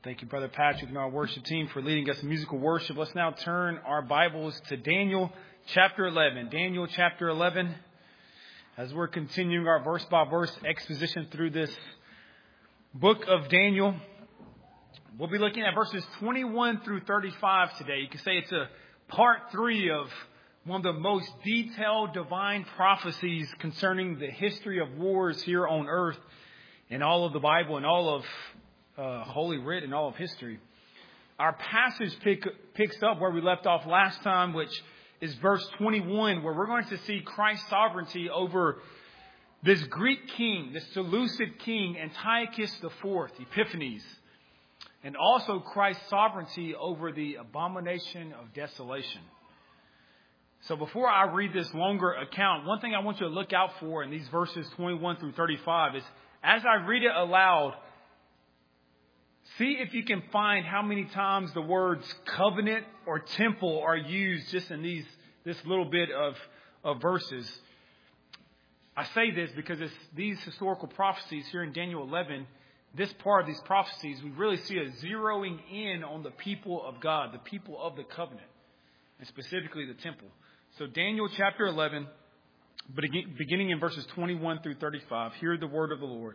Thank you, Brother Patrick and our worship team for leading us in musical worship. Let's now turn our Bibles to Daniel chapter 11. Daniel chapter 11, as we're continuing our verse-by-verse exposition through this book of Daniel. We'll be looking at verses 21 through 35 today. You can say it's a part 3 of one of the most detailed divine prophecies concerning the history of wars here on earth in all of the Bible and all of Holy Writ and all of history. Our passage picks up where we left off last time, which is verse 21, where we're going to see Christ's sovereignty over this Greek king, this Seleucid king, Antiochus IV, Epiphanes, and also Christ's sovereignty over the abomination of desolation. So before I read this longer account, one thing I want you to look out for in these verses 21 through 35 is, as I read it aloud, see if you can find how many times the words covenant or temple are used just in this little bit of verses. I say this because it's these historical prophecies here in Daniel 11, this part of these prophecies, we really see a zeroing in on the people of God, the people of the covenant, and specifically the temple. So Daniel chapter 11, beginning in verses 21 through 35, hear the word of the Lord.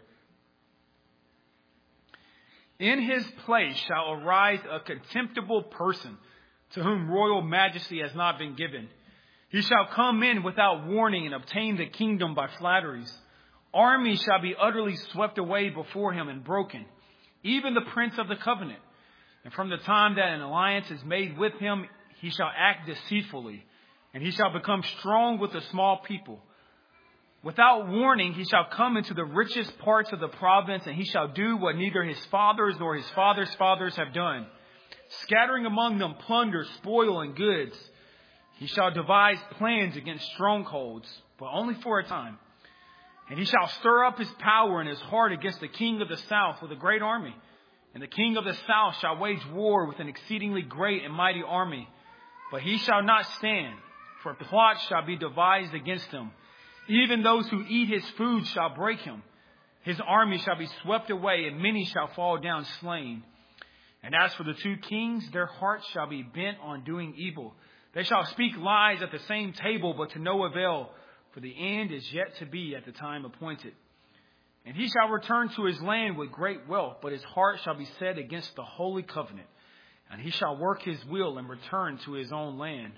In his place shall arise a contemptible person to whom royal majesty has not been given. He shall come in without warning and obtain the kingdom by flatteries. Armies shall be utterly swept away before him and broken, even the prince of the covenant. And from the time that an alliance is made with him, he shall act deceitfully, and he shall become strong with a small people. Without warning, he shall come into the richest parts of the province, and he shall do what neither his fathers nor his fathers' fathers have done, scattering among them plunder, spoil, and goods. He shall devise plans against strongholds, but only for a time. And he shall stir up his power in his heart against the king of the south with a great army. And the king of the south shall wage war with an exceedingly great and mighty army. But he shall not stand, for plots shall be devised against him. Even those who eat his food shall break him. His army shall be swept away, and many shall fall down slain. And as for the two kings, their hearts shall be bent on doing evil. They shall speak lies at the same table, but to no avail, for the end is yet to be at the time appointed. And he shall return to his land with great wealth, but his heart shall be set against the holy covenant. And he shall work his will and return to his own land.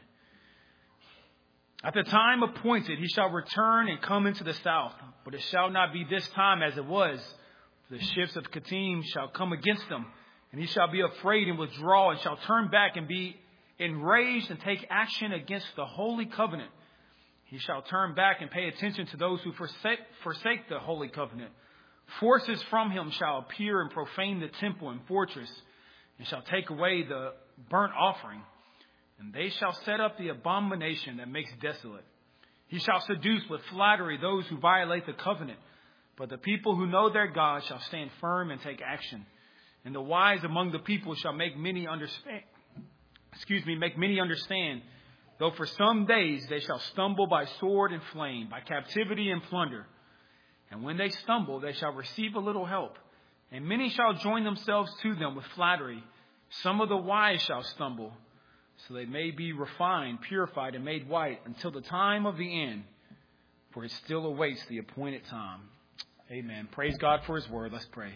At the time appointed, he shall return and come into the south. But it shall not be this time as it was. For the ships of Kittim shall come against him. And he shall be afraid and withdraw, and shall turn back and be enraged and take action against the holy covenant. He shall turn back and pay attention to those who forsake the holy covenant. Forces from him shall appear and profane the temple and fortress, and shall take away the burnt offering. And they shall set up the abomination that makes desolate. He shall seduce with flattery those who violate the covenant. But the people who know their God shall stand firm and take action. And the wise among the people shall make many understand. Though for some days they shall stumble by sword and flame, by captivity and plunder. And when they stumble, they shall receive a little help. And many shall join themselves to them with flattery. Some of the wise shall stumble, so they may be refined, purified, and made white until the time of the end, for it still awaits the appointed time. Amen. Praise God for his word. Let's pray.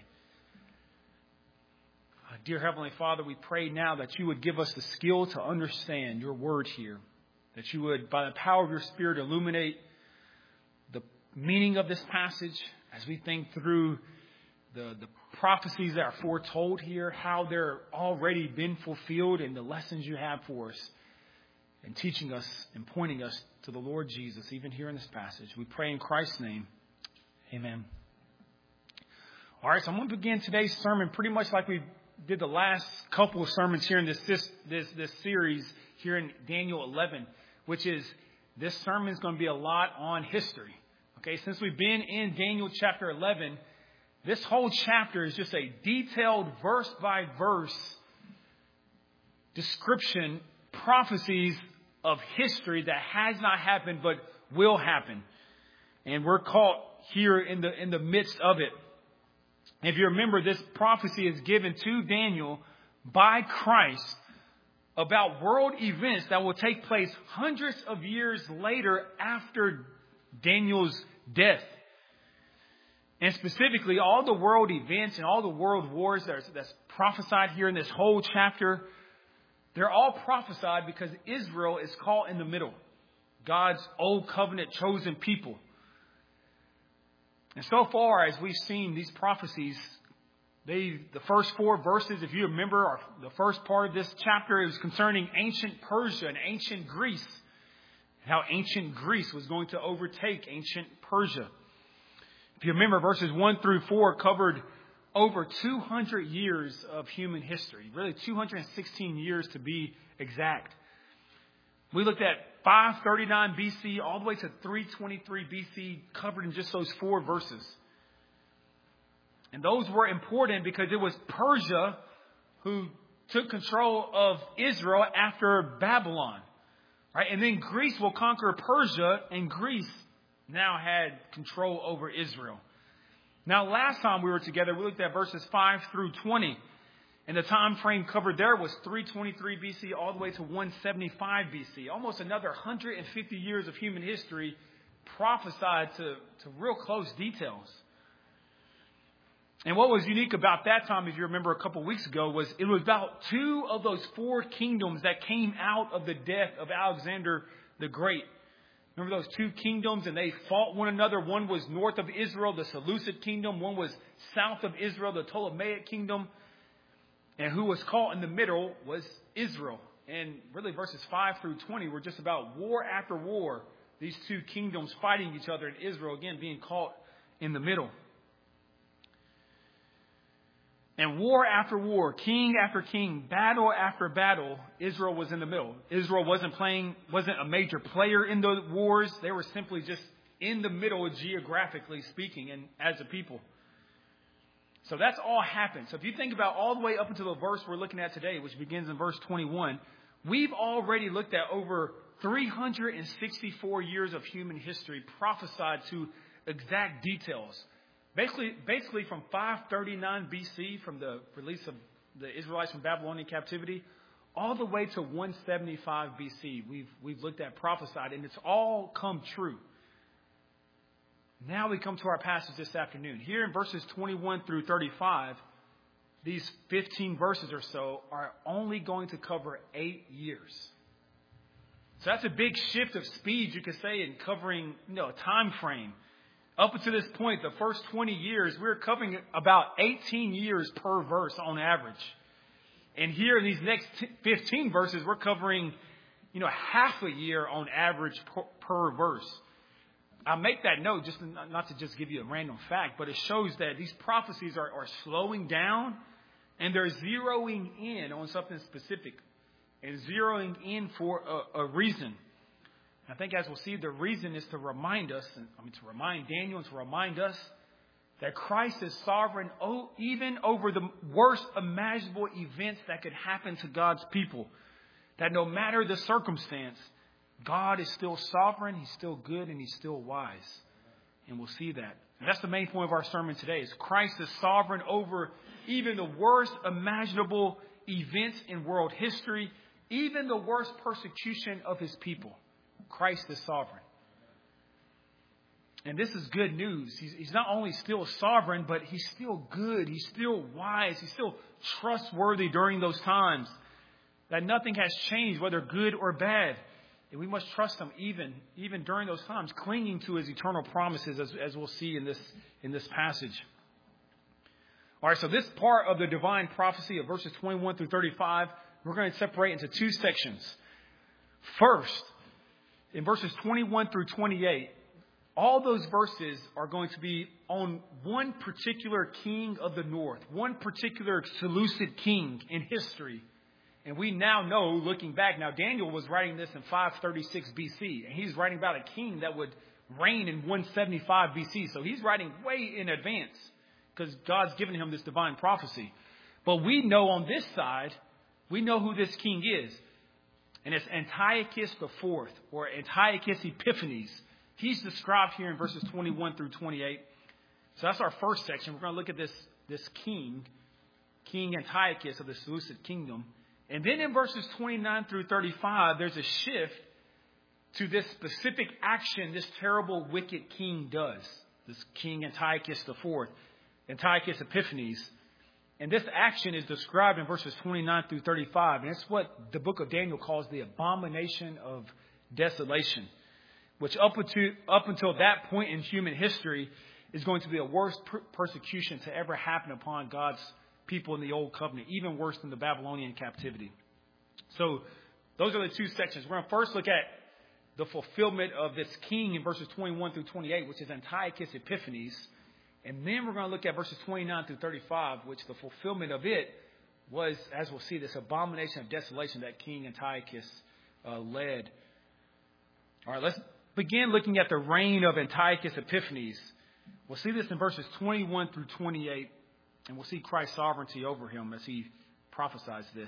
Dear Heavenly Father, we pray now that you would give us the skill to understand your word here, that you would, by the power of your Spirit, illuminate the meaning of this passage as we think through the prophecies that are foretold here, how they're already been fulfilled, and the lessons you have for us, and teaching us and pointing us to the Lord Jesus, even here in this passage. We pray in Christ's name. Amen. All right, so I'm going to begin today's sermon pretty much like we did the last couple of sermons here in this series here in Daniel 11, which is this sermon is going to be a lot on history. Okay, since we've been in Daniel chapter 11, this whole chapter is just a detailed verse-by-verse description, prophecies of history that has not happened but will happen. And we're caught here in the midst of it. If you remember, this prophecy is given to Daniel by Christ about world events that will take place hundreds of years later after Daniel's death. And specifically, all the world events and all the world wars that's prophesied here in this whole chapter, they're all prophesied because Israel is caught in the middle. God's old covenant chosen people. And so far as we've seen these prophecies, the first 4 verses, if you remember, the first part of this chapter is concerning ancient Persia and ancient Greece. How ancient Greece was going to overtake ancient Persia. If you remember, verses 1 through 4 covered over 200 years of human history. Really 216 years to be exact. We looked at 539 BC all the way to 323 BC covered in just those 4 verses. And those were important because it was Persia who took control of Israel after Babylon. Right? And then Greece will conquer Persia, and Greece now had control over Israel. Now, last time we were together, we looked at verses 5 through 20. And the time frame covered there was 323 BC all the way to 175 BC. Almost another 150 years of human history prophesied to real close details. And what was unique about that time, if you remember a couple of weeks ago, was it was about 2 of those 4 kingdoms that came out of the death of Alexander the Great. Remember those 2 kingdoms, and they fought one another. One was north of Israel, the Seleucid kingdom. One was south of Israel, the Ptolemaic kingdom. And who was caught in the middle was Israel. And really verses 5 through 20 were just about war after war. These 2 kingdoms fighting each other, and Israel again being caught in the middle. And war after war, king after king, battle after battle, Israel was in the middle. Israel wasn't a major player in the wars. They were simply just in the middle geographically speaking and as a people. So that's all happened. So if you think about all the way up until the verse we're looking at today, which begins in verse 21, we've already looked at over 364 years of human history prophesied to exact details. Basically from 539 BC, from the release of the Israelites from Babylonian captivity, all the way to 175 BC, we've looked at prophesied, and it's all come true. Now we come to our passage this afternoon. Here in verses 21 through 35, these 15 verses or so are only going to cover 8 years. So that's a big shift of speed, you could say, in covering a time frame. Up until this point, the first 20 years, we're covering about 18 years per verse on average. And here in these next 15 verses, we're covering, half a year on average per verse. I'll make that note, just not to just give you a random fact, but it shows that these prophecies are slowing down and they're zeroing in on something specific and zeroing in for a reason. I think as we'll see, the reason is to remind us, to remind Daniel and to remind us that Christ is sovereign even over the worst imaginable events that could happen to God's people. That no matter the circumstance, God is still sovereign, He's still good, and He's still wise. And we'll see that. And that's the main point of our sermon today, is Christ is sovereign over even the worst imaginable events in world history, even the worst persecution of His people. Christ is sovereign. And this is good news. He's not only still sovereign, but He's still good. He's still wise. He's still trustworthy during those times. That nothing has changed, whether good or bad. And we must trust Him even during those times, clinging to His eternal promises, as we'll see in this passage. All right, so this part of the divine prophecy of verses 21 through 35, we're going to separate into 2 sections. First, in verses 21 through 28, all those verses are going to be on one particular king of the north, one particular Seleucid king in history. And we now know, looking back, now Daniel was writing this in 536 BC, and he's writing about a king that would reign in 175 BC. So he's writing way in advance because God's given him this divine prophecy. But we know on this side, we know who this king is. And it's Antiochus IV, or Antiochus Epiphanes. He's described here in verses 21 through 28. So that's our first section. We're going to look at this this king Antiochus of the Seleucid kingdom. And then in verses 29 through 35, there's a shift to this specific action this terrible, wicked king does. This king Antiochus IV, Antiochus Epiphanes. And this action is described in verses 29 through 35. And it's what the book of Daniel calls the abomination of desolation, which up until that point in human history is going to be the worst persecution to ever happen upon God's people in the Old Covenant, even worse than the Babylonian captivity. So those are the two sections. We're going to first look at the fulfillment of this king in verses 21 through 28, which is Antiochus Epiphanes. And then we're going to look at verses 29 through 35, which the fulfillment of it was, as we'll see, this abomination of desolation that King Antiochus led. All right, let's begin looking at the reign of Antiochus Epiphanes. We'll see this in verses 21 through 28, and we'll see Christ's sovereignty over him as he prophesies this.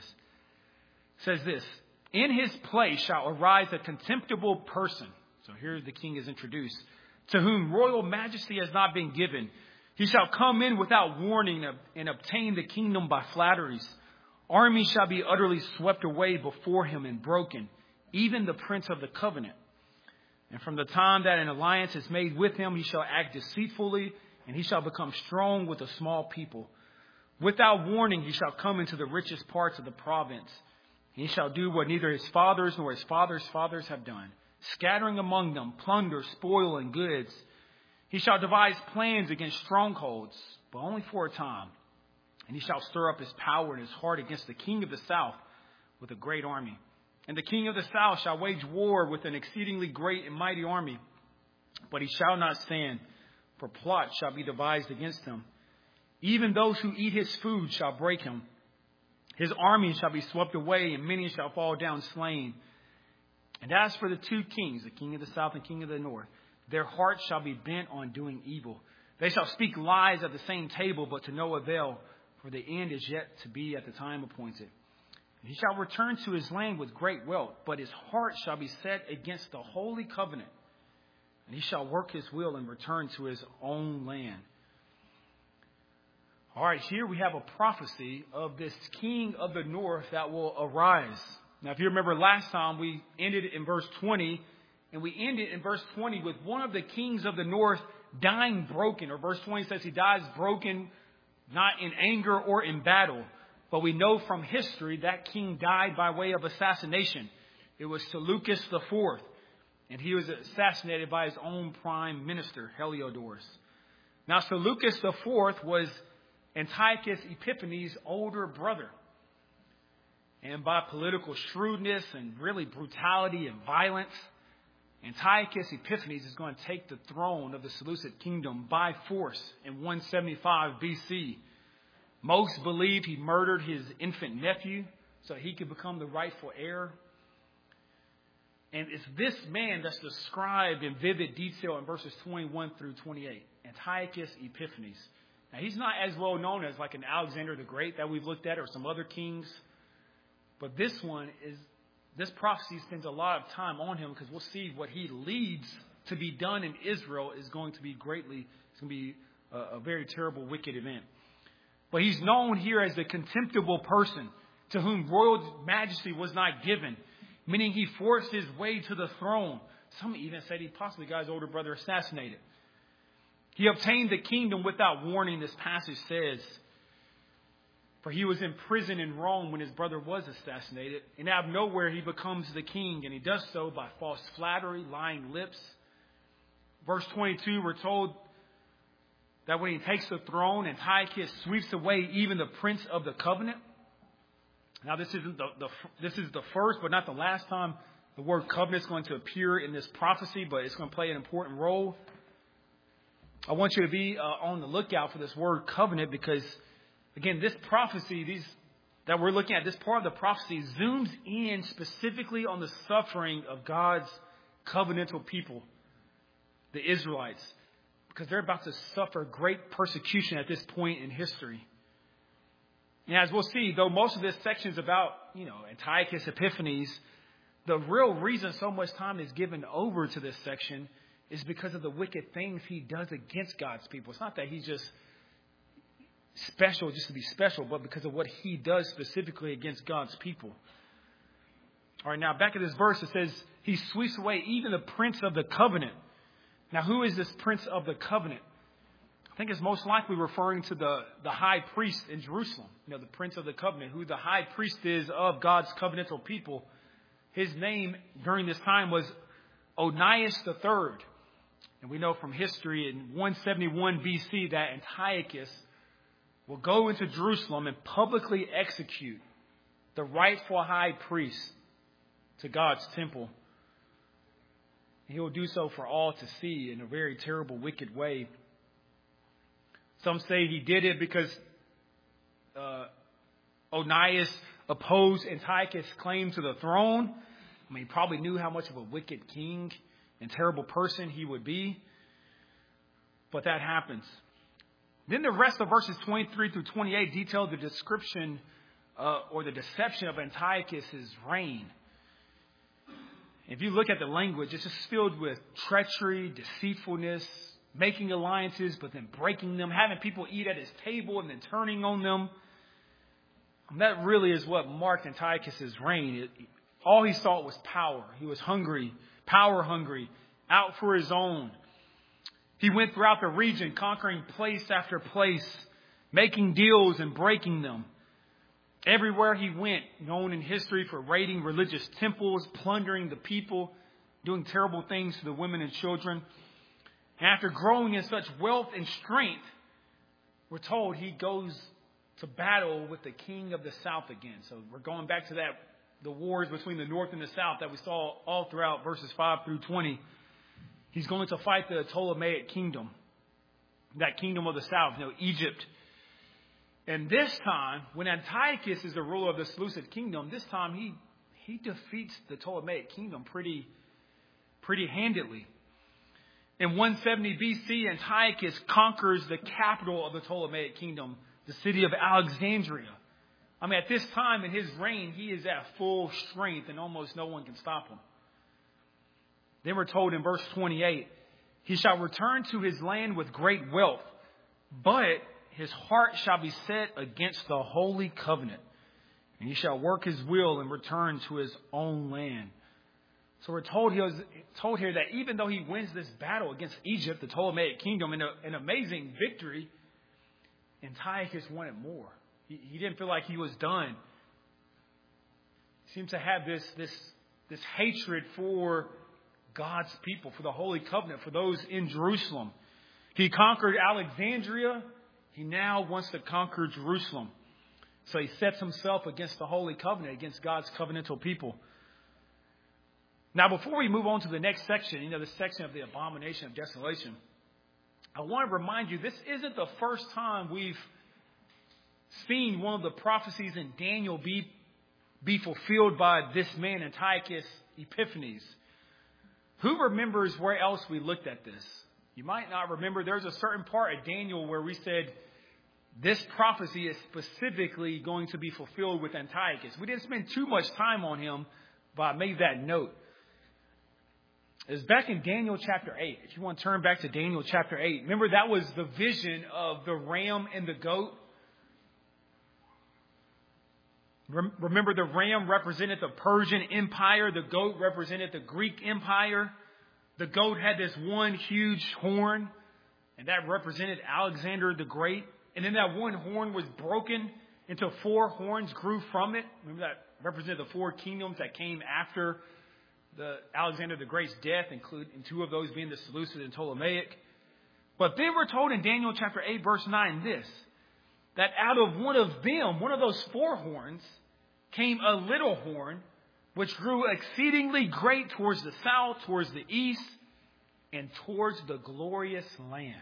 It says this, "In his place shall arise a contemptible person." So here the king is introduced. "To whom royal majesty has not been given. He shall come in without warning and obtain the kingdom by flatteries. Armies shall be utterly swept away before him and broken, even the prince of the covenant. And from the time that an alliance is made with him, he shall act deceitfully, and he shall become strong with a small people. Without warning, he shall come into the richest parts of the province. He shall do what neither his fathers nor his fathers' fathers have done, scattering among them plunder, spoil, and goods. He shall devise plans against strongholds, but only for a time. And he shall stir up his power in his heart against the king of the south with a great army. And the king of the south shall wage war with an exceedingly great and mighty army. But he shall not stand, for plot shall be devised against him. Even those who eat his food shall break him. His army shall be swept away, and many shall fall down slain. And as for the two kings, the king of the south and king of the north, their hearts shall be bent on doing evil. They shall speak lies at the same table, but to no avail, for the end is yet to be at the time appointed. And he shall return to his land with great wealth, but his heart shall be set against the holy covenant. And he shall work his will and return to his own land." All right, here we have a prophecy of this king of the north that will arise. Now, if you remember last time, we ended in verse 20, and we ended in verse 20 with one of the kings of the north dying broken. Or verse 20 says he dies broken, not in anger or in battle. But we know from history that king died by way of assassination. It was Seleucus IV, and he was assassinated by his own prime minister, Heliodorus. Now, Seleucus IV was Antiochus Epiphanes' older brother. And by political shrewdness and really brutality and violence, Antiochus Epiphanes is going to take the throne of the Seleucid kingdom by force in 175 BC. Most believe he murdered his infant nephew so he could become the rightful heir. And it's this man that's described in vivid detail in verses 21 through 28, Antiochus Epiphanes. Now, he's not as well known as like an Alexander the Great that we've looked at or some other kings. But this prophecy spends a lot of time on him because we'll see what he leads to be done in Israel is going to be a very terrible, wicked event. But he's known here as the contemptible person to whom royal majesty was not given, meaning he forced his way to the throne. Some even said he possibly got his older brother assassinated. He obtained the kingdom without warning, this passage says. For he was in prison in Rome when his brother was assassinated. And out of nowhere, he becomes the king. And he does so by false flattery, lying lips. Verse 22, we're told that when he takes the throne, Antiochus sweeps away even the prince of the covenant. Now, this is the first, but not the last time the word covenant is going to appear in this prophecy, but it's going to play an important role. I want you to be on the lookout for this word covenant because, again, this prophecy, that we're looking at, this part of the prophecy zooms in specifically on the suffering of God's covenantal people, the Israelites, because they're about to suffer great persecution at this point in history. And as we'll see, though most of this section is about, Antiochus Epiphanes, the real reason so much time is given over to this section is because of the wicked things he does against God's people. It's not that he's just special just to be special, but because of what he does specifically against God's people. All right, now back at this verse, it says, he sweeps away even the prince of the covenant. Now, who is this prince of the covenant? I think it's most likely referring to the high priest in Jerusalem. The prince of the covenant, who the high priest is of God's covenantal people. His name during this time was Onias III. And we know from history in 171 BC that Antiochus will go into Jerusalem and publicly execute the rightful high priest to God's temple. He will do so for all to see in a very terrible, wicked way. Some say he did it because Onias opposed Antiochus' claim to the throne. I mean, he probably knew how much of a wicked king and terrible person he would be. But that happens. Then the rest of verses 23 through 28 detail the description or the deception of Antiochus' reign. If you look at the language, it's just filled with treachery, deceitfulness, making alliances, but then breaking them, having people eat at his table and then turning on them. And that really is what marked Antiochus' reign. All he sought was power. He was hungry, power hungry, out for his own. He went throughout the region, conquering place after place, making deals and breaking them. Everywhere he went, known in history for raiding religious temples, plundering the people, doing terrible things to the women and children. And after growing in such wealth and strength, we're told he goes to battle with the king of the south again. So we're going back to that, the wars between the north and the south that we saw all throughout verses 5 through 20. He's going to fight the Ptolemaic kingdom, that kingdom of the south, Egypt. And this time, when Antiochus is the ruler of the Seleucid kingdom, this time he defeats the Ptolemaic kingdom pretty handedly. In 170 BC, Antiochus conquers the capital of the Ptolemaic kingdom, the city of Alexandria. I mean, at this time in his reign, he is at full strength and almost no one can stop him. Then we're told in verse 28, he shall return to his land with great wealth, but his heart shall be set against the holy covenant, and he shall work his will and return to his own land. So we're told here that even though he wins this battle against Egypt, the Ptolemaic kingdom, in an amazing victory, Antiochus wanted more. He didn't feel like he was done. He seems to have this hatred for God's people, for the holy covenant, for those in Jerusalem. He conquered Alexandria. He now wants to conquer Jerusalem. So he sets himself against the holy covenant, against God's covenantal people. Now, before we move on to the next section, the section of the abomination of desolation, I want to remind you, this isn't the first time we've seen one of the prophecies in Daniel be fulfilled by this man, Antiochus Epiphanes. Who remembers where else we looked at this? You might not remember. There's a certain part of Daniel where we said this prophecy is specifically going to be fulfilled with Antiochus. We didn't spend too much time on him, but I made that note. It's back in Daniel chapter 8. If you want to turn back to Daniel chapter 8. Remember, that was the vision of the ram and the goat. Remember, the ram represented the Persian Empire. The goat represented the Greek Empire. The goat had this one huge horn, and that represented Alexander the Great. And then that one horn was broken into 4 horns grew from it. Remember, that represented the 4 kingdoms that came after the Alexander the Great's death, including 2 of those being the Seleucid and Ptolemaic. But then we're told in Daniel chapter 8, verse 9, this, that out of one of them, one of those 4 horns, came a little horn, which grew exceedingly great towards the south, towards the east, and towards the glorious land.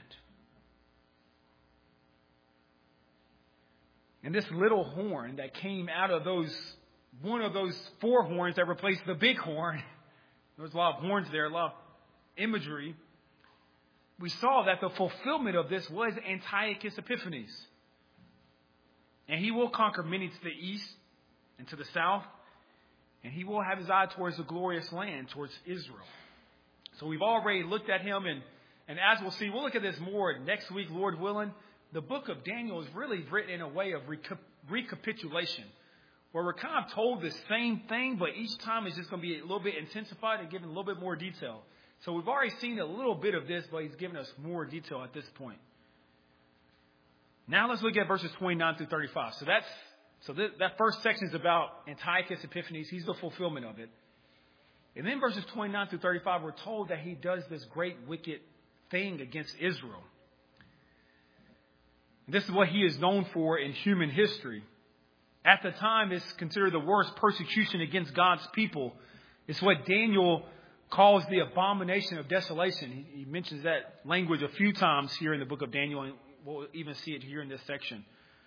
And this little horn that came out of one of those 4 horns that replaced the big horn, there was a lot of horns there, a lot of imagery. We saw that the fulfillment of this was Antiochus Epiphanes. And he will conquer many to the east and to the south. And he will have his eye towards the glorious land, towards Israel. So we've already looked at him. And as we'll see, we'll look at this more next week, Lord willing. the book of Daniel is really written in a way of recapitulation, where we're kind of told the same thing, but each time it's just going to be a little bit intensified and given a little bit more detail. So we've already seen a little bit of this, but he's given us more detail at this point. Now let's look at verses 29 through 35. That first section is about Antiochus Epiphanes. He's the fulfillment of it. And then verses 29 through 35, we're told that he does this great wicked thing against Israel. This is what he is known for in human history. At the time, it's considered the worst persecution against God's people. It's what Daniel calls the abomination of desolation. He mentions that language a few times here in the book of Daniel, and we'll even see it here in this section.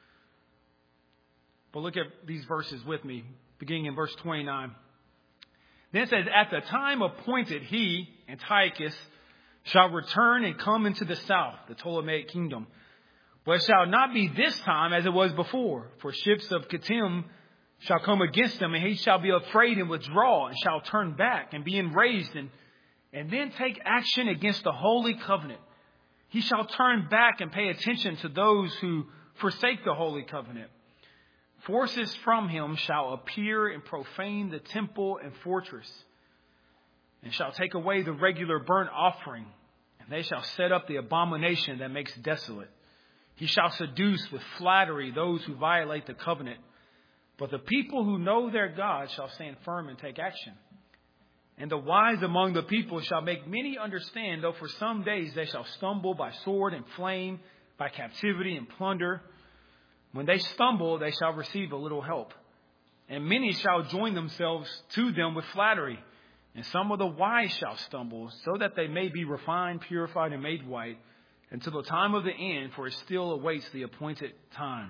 But look at these verses with me, beginning in verse 29. Then it says, at the time appointed, he, Antiochus, shall return and come into the south, the Ptolemaic kingdom. But it shall not be this time as it was before, for ships of Kittim shall come against him, and he shall be afraid and withdraw, and shall turn back and be enraged, and then take action against the holy covenant. He shall turn back and pay attention to those who forsake the holy covenant. Forces from him shall appear and profane the temple and fortress, and shall take away the regular burnt offering, and they shall set up the abomination that makes desolate. He shall seduce with flattery those who violate the covenant. But the people who know their God shall stand firm and take action. And the wise among the people shall make many understand, though for some days they shall stumble by sword and flame, by captivity and plunder. When they stumble, they shall receive a little help. And many shall join themselves to them with flattery. And some of the wise shall stumble, so that they may be refined, purified, and made white, until the time of the end, for it still awaits the appointed time.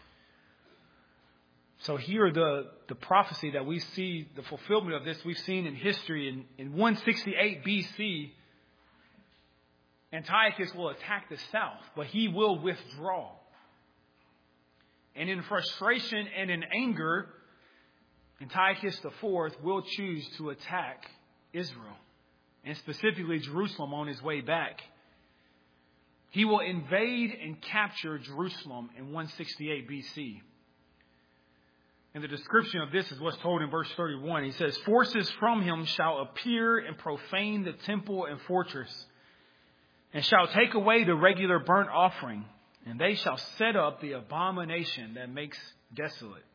So here the prophecy that we see, the fulfillment of this, we've seen in history. In 168 BC, Antiochus will attack the south, but he will withdraw. And in frustration and in anger, Antiochus IV will choose to attack Israel, and specifically Jerusalem on his way back. He will invade and capture Jerusalem in 168 BC. And the description of this is what's told in verse 31. He says, forces from him shall appear and profane the temple and fortress, and shall take away the regular burnt offering, and they shall set up the abomination that makes desolate.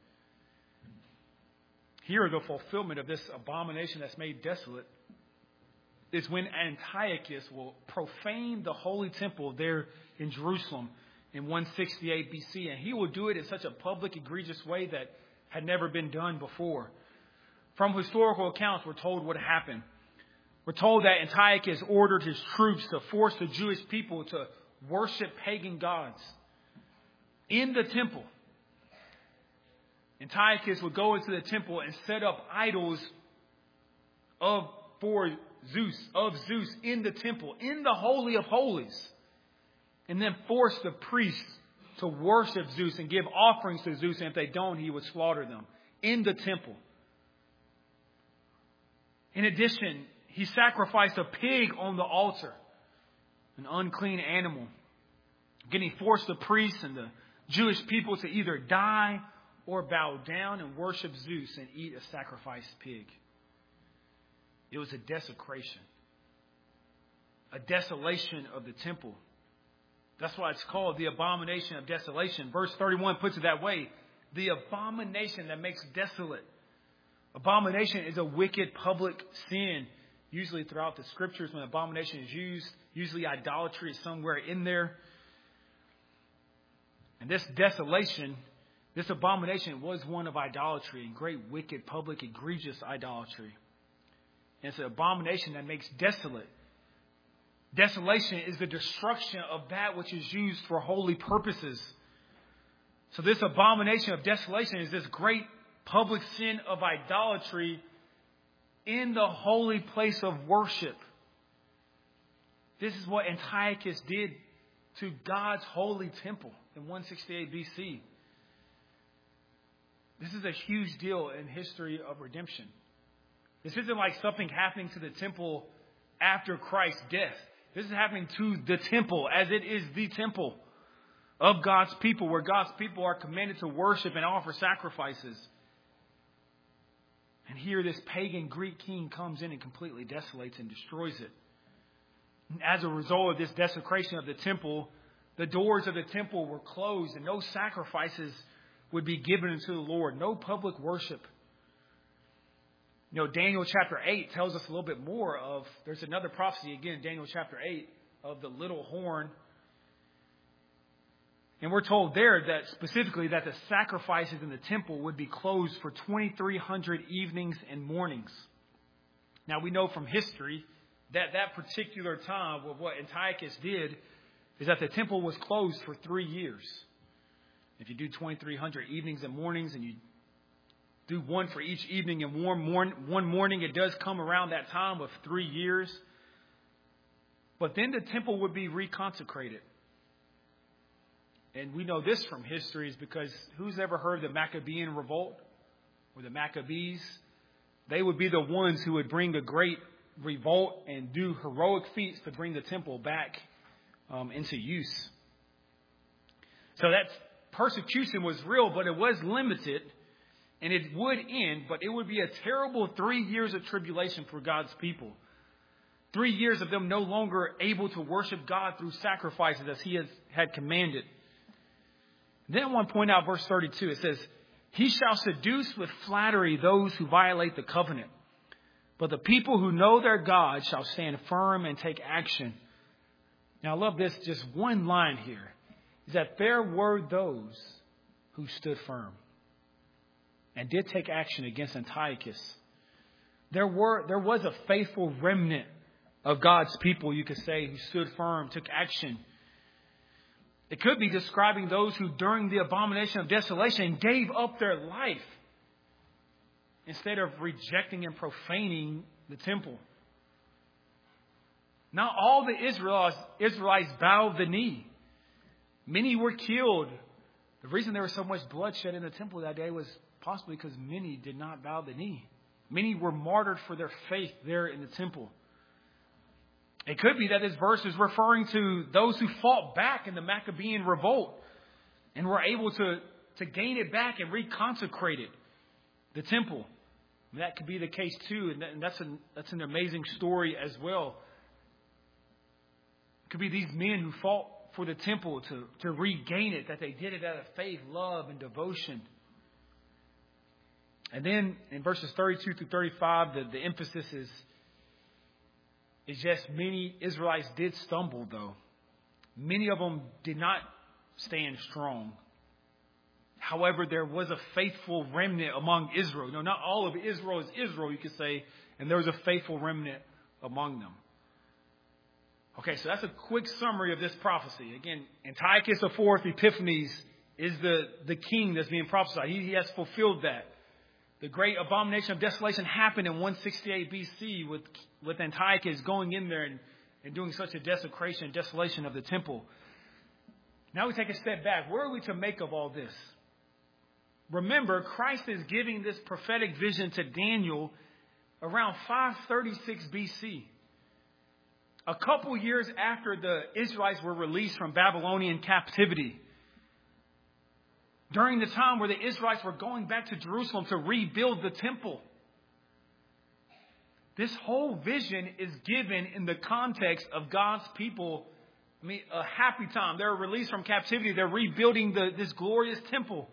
Here, the fulfillment of this abomination that's made desolate is when Antiochus will profane the holy temple there in Jerusalem in 168 BC. And he will do it in such a public, egregious way that had never been done before. From historical accounts, we're told what happened. We're told that Antiochus ordered his troops to force the Jewish people to worship pagan gods in the temple. Antiochus would go into the temple and set up idols for Zeus in the temple, in the Holy of Holies, and then force the priests to worship Zeus and give offerings to Zeus, and if they don't, he would slaughter them in the temple. In addition, he sacrificed a pig on the altar, an unclean animal. Again, he forced the priests and the Jewish people to either die or bow down and worship Zeus and eat a sacrificed pig. It was a desecration, a desolation of the temple. That's why it's called the abomination of desolation. Verse 31 puts it that way. The abomination that makes desolate. Abomination is a wicked public sin. Usually throughout the scriptures, when abomination is used, usually idolatry is somewhere in there. And this desolation, this abomination was one of idolatry, and great, wicked, public, egregious idolatry. And it's an abomination that makes desolate. Desolation is the destruction of that which is used for holy purposes. So this abomination of desolation is this great public sin of idolatry in the holy place of worship. This is what Antiochus did to God's holy temple in 168 BC. This is a huge deal in history of redemption. This isn't like something happening to the temple after Christ's death. This is happening to the temple, as it is the temple. of God's people, where God's people are commanded to worship and offer sacrifices. And here this pagan Greek king comes in and completely desolates and destroys it. And as a result of this desecration of the temple, the doors of the temple were closed and no sacrifices would be given unto the Lord. No public worship. You know, Daniel chapter 8 tells us a little bit more of, there's another prophecy again in Daniel chapter 8 of the little horn. And we're told there that specifically that the sacrifices in the temple would be closed for 2,300 evenings and mornings. Now we know from history that that particular time of what Antiochus did is that the temple was closed for 3 years. If you do 2,300 evenings and mornings and you do one for each evening and one morning, it does come around that time of 3 years. But then the temple would be reconsecrated. And we know this from history is because who's ever heard of the Maccabean revolt or the Maccabees? They would be the ones who would bring a great revolt and do heroic feats to bring the temple back into use. So that persecution was real, but it was limited. And it would end, but it would be a terrible 3 years of tribulation for God's people. 3 years of them no longer able to worship God through sacrifices as He had commanded. Then I want to point out verse 32. It says, He shall seduce with flattery those who violate the covenant. But the people who know their God shall stand firm and take action. Now I love this, just one line here, is that there were those who stood firm and did take action against Antiochus. There was a faithful remnant of God's people, you could say, who stood firm, took action. It could be describing those who, during the abomination of desolation, gave up their life instead of rejecting and profaning the temple. Not all the Israelites bowed the knee. Many were killed. The reason there was so much bloodshed in the temple that day was possibly because many did not bow the knee. Many were martyred for their faith there in the temple. It could be that this verse is referring to those who fought back in the Maccabean revolt and were able to gain it back and reconsecrate it, the temple. And that could be the case too, and that's an amazing story as well. It could be these men who fought for the temple to regain it, that they did it out of faith, love, and devotion. And then in verses 32 through 35, the emphasis is just many Israelites did stumble, though. Many of them did not stand strong. However, there was a faithful remnant among Israel. No, not all of Israel is Israel, you could say, and there was a faithful remnant among them. Okay, so that's a quick summary of this prophecy. Again, Antiochus IV Epiphanes is the king that's being prophesied. He has fulfilled that. The great abomination of desolation happened in 168 BC with Antiochus going in there and doing such a desecration and desolation of the temple. Now we take a step back. What are we to make of all this? Remember, Christ is giving this prophetic vision to Daniel around 536 BC. A couple years after the Israelites were released from Babylonian captivity. During the time where the Israelites were going back to Jerusalem to rebuild the temple. This whole vision is given in the context of God's people. I mean, a happy time. They're released from captivity. They're rebuilding this glorious temple.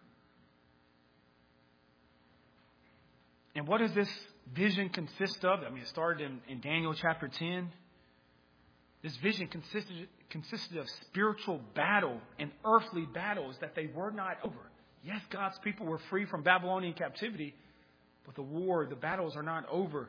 And what does this vision consist of? I mean, it started in Daniel chapter 10. This vision consisted of spiritual battle and earthly battles that they were not over. Yes, God's people were free from Babylonian captivity, but the battles are not over.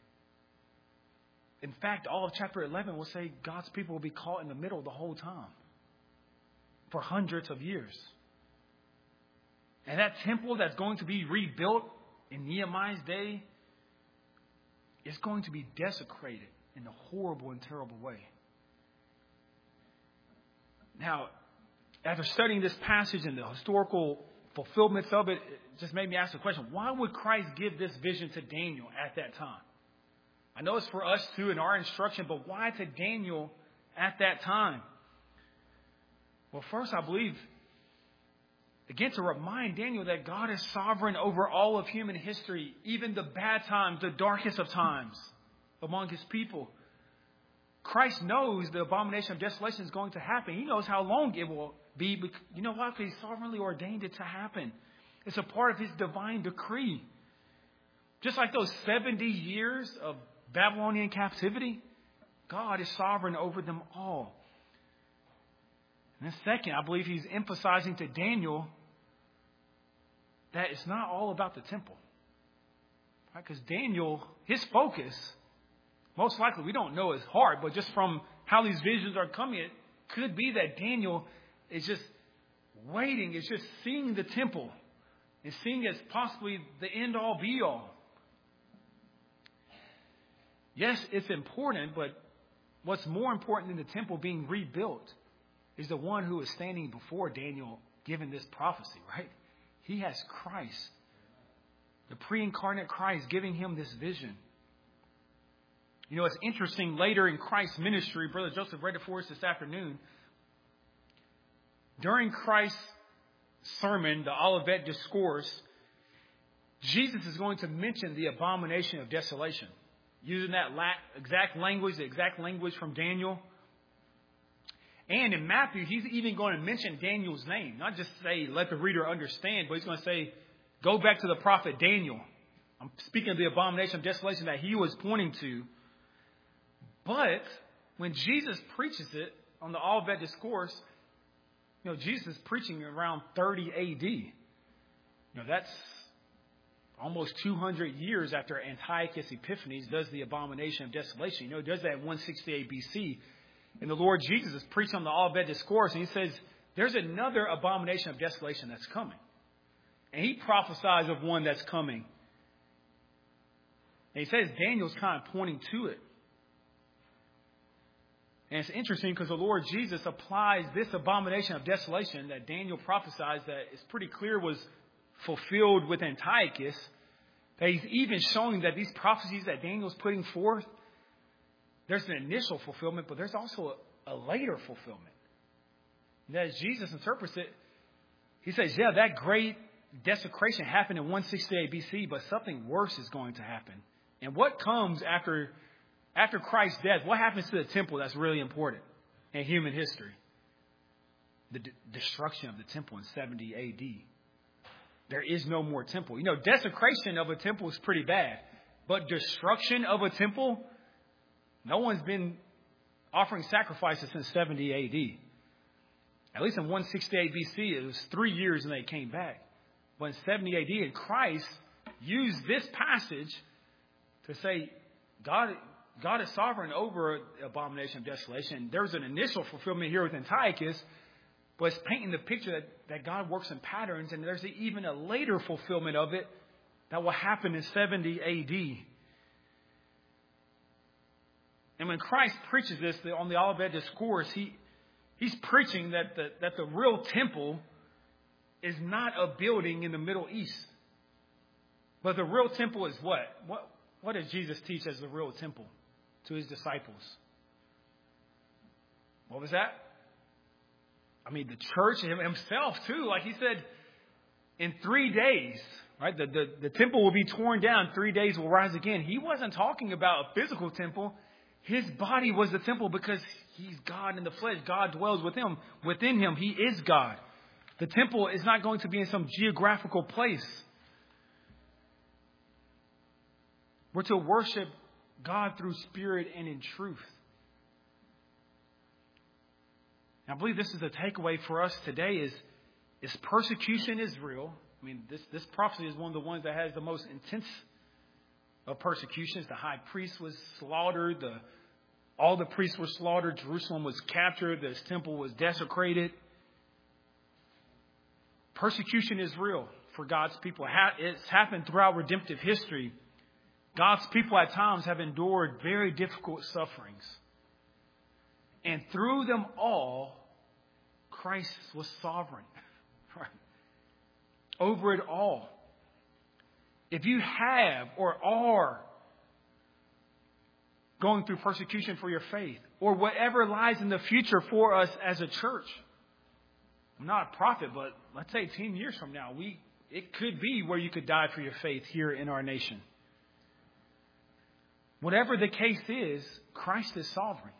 In fact, all of chapter 11 will say God's people will be caught in the middle the whole time for hundreds of years. And that temple that's going to be rebuilt in Nehemiah's day is going to be desecrated in a horrible and terrible way. Now, after studying this passage and the historical fulfillments of it, it just made me ask the question, why would Christ give this vision to Daniel at that time? I know it's for us too in our instruction, but why to Daniel at that time? Well, first, I believe, again, to remind Daniel that God is sovereign over all of human history, even the bad times, the darkest of times among his people. Christ knows the abomination of desolation is going to happen. He knows how long it will be. But you know why? Because he sovereignly ordained it to happen. It's a part of his divine decree. Just like those 70 years of Babylonian captivity, God is sovereign over them all. And then second, I believe he's emphasizing to Daniel that it's not all about the temple. Right? Because Daniel, his focus, most likely, we don't know his heart, but just from how these visions are coming, it could be that Daniel is just waiting, is just seeing the temple and seeing it as possibly the end all be all. Yes, it's important, but what's more important than the temple being rebuilt is the one who is standing before Daniel giving this prophecy, right? He has Christ, the pre-incarnate Christ, giving him this vision. You know, it's interesting, later in Christ's ministry, Brother Joseph read it for us this afternoon. During Christ's sermon, the Olivet Discourse, Jesus is going to mention the abomination of desolation, using that exact language from Daniel. And in Matthew, he's even going to mention Daniel's name. Not just say, let the reader understand, but he's going to say, go back to the prophet Daniel. I'm speaking of the abomination of desolation that he was pointing to. But when Jesus preaches it on the Olivet Discourse, you know, Jesus is preaching around 30 AD. You know, that's almost 200 years after Antiochus Epiphanes does the abomination of desolation. You know, he does that in 168 BC. And the Lord Jesus is preaching on the Olivet Discourse, and he says, there's another abomination of desolation that's coming. And he prophesies of one that's coming. And he says Daniel's kind of pointing to it. And it's interesting because the Lord Jesus applies this abomination of desolation that Daniel prophesies that it's pretty clear was fulfilled with Antiochus. That he's even showing that these prophecies that Daniel's putting forth, there's an initial fulfillment, but there's also a later fulfillment. And as Jesus interprets it, he says, yeah, that great desecration happened in 168 BC, but something worse is going to happen. And what comes after Christ's death? What happens to the temple that's really important in human history? The destruction of the temple in 70 AD. There is no more temple. You know, desecration of a temple is pretty bad, but destruction of a temple, no one's been offering sacrifices since 70 AD. At least in 168 BC, it was 3 years and they came back. But in 70 AD, and Christ used this passage to say, God is sovereign over the abomination of desolation. There's an initial fulfillment here with Antiochus, but it's painting the picture that God works in patterns, and there's even a later fulfillment of it that will happen in 70 AD. And when Christ preaches this on the Olivet Discourse, he's preaching that the real temple is not a building in the Middle East. But the real temple is what? What does Jesus teach as the real temple to his disciples? What was that? I mean, the church himself too. Like he said, in 3 days, right? The temple will be torn down. 3 days will rise again. He wasn't talking about a physical temple. His body was the temple because he's God in the flesh. God dwells with him. Within him, he is God. The temple is not going to be in some geographical place. We're to worship God through spirit and in truth. And I believe this is the takeaway for us today is persecution is real. I mean, this prophecy is one of the ones that has the most intense of persecutions. The high priest was slaughtered. All the priests were slaughtered. Jerusalem was captured. This temple was desecrated. Persecution is real for God's people. It's happened throughout redemptive history. God's people at times have endured very difficult sufferings. And through them all, Christ was sovereign. Right? Over it all. If you have or are going through persecution for your faith, or whatever lies in the future for us as a church, I'm not a prophet, but let's say 10 years from now, it could be where you could die for your faith here in our nation. Whatever the case is, Christ is sovereign.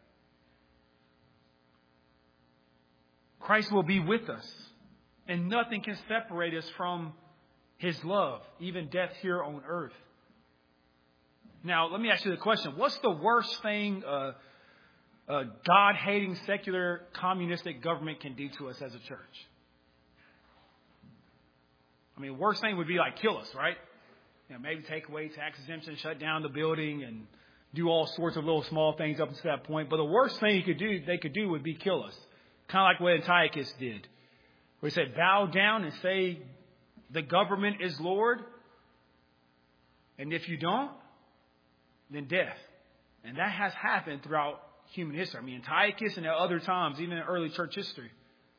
Christ will be with us, and nothing can separate us from His love, even death here on earth. Now, let me ask you the question. What's the worst thing a God-hating, secular, communistic government can do to us as a church? I mean, the worst thing would be like kill us, right? You know, maybe take away tax exemption, shut down the building, and do all sorts of little small things up to that point. But the worst thing they could do would be kill us. Kind of like what Antiochus did. Where he said, bow down and say the government is Lord. And if you don't, then death. And that has happened throughout human history. I mean, Antiochus and at other times, even in early church history.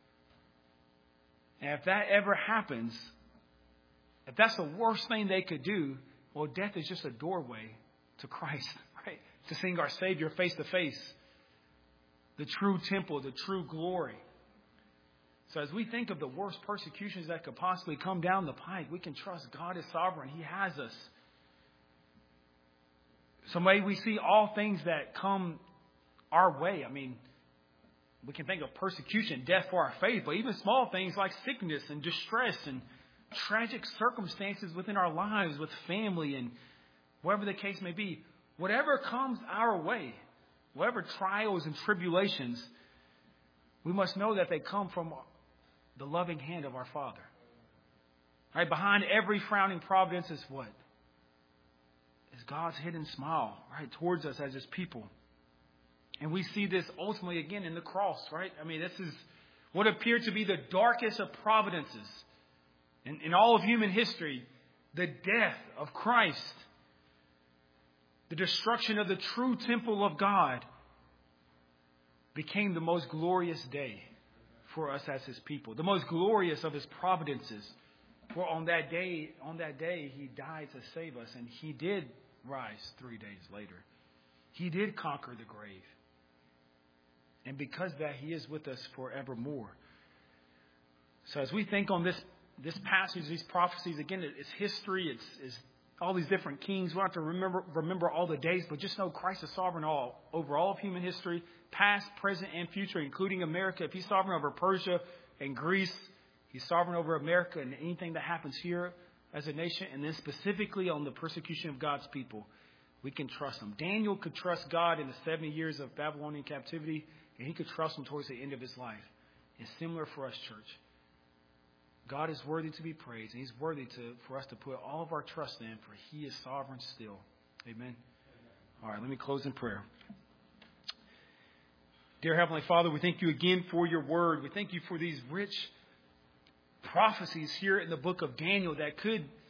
And if that ever happens, if that's the worst thing they could do, well, death is just a doorway to Christ, right? To seeing our Savior face to face. The true temple, the true glory. So as we think of the worst persecutions that could possibly come down the pike, we can trust God is sovereign. He has us. So may we see all things that come our way. I mean, we can think of persecution, death for our faith, but even small things like sickness and distress and tragic circumstances within our lives with family and whatever the case may be. Whatever comes our way, whatever trials and tribulations, we must know that they come from the loving hand of our Father. Right? Behind every frowning providence is what? Is God's hidden smile, right, towards us as His people. And we see this ultimately again in the cross, right? I mean, this is what appeared to be the darkest of providences in all of human history. The death of Christ, the destruction of the true temple of God, became the most glorious day for us as His people. The most glorious of His providences. For on that day, He died to save us, and He did rise 3 days later. He did conquer the grave. And because of that, He is with us forevermore. So as we think on this passage, these prophecies, again, it's history, it's all these different kings. We don't have to remember all the days, but just know Christ is sovereign over all of human history, past, present, and future, including America. If He's sovereign over Persia and Greece, He's sovereign over America and anything that happens here as a nation, and then specifically on the persecution of God's people. We can trust Him. Daniel could trust God in the 70 years of Babylonian captivity, and he could trust Him towards the end of his life. It's similar for us, church. God is worthy to be praised, and He's worthy for us to put all of our trust in, for He is sovereign still. Amen. All right, let me close in prayer. Dear Heavenly Father, we thank You again for Your word. We thank You for these rich prophecies here in the book of Daniel that could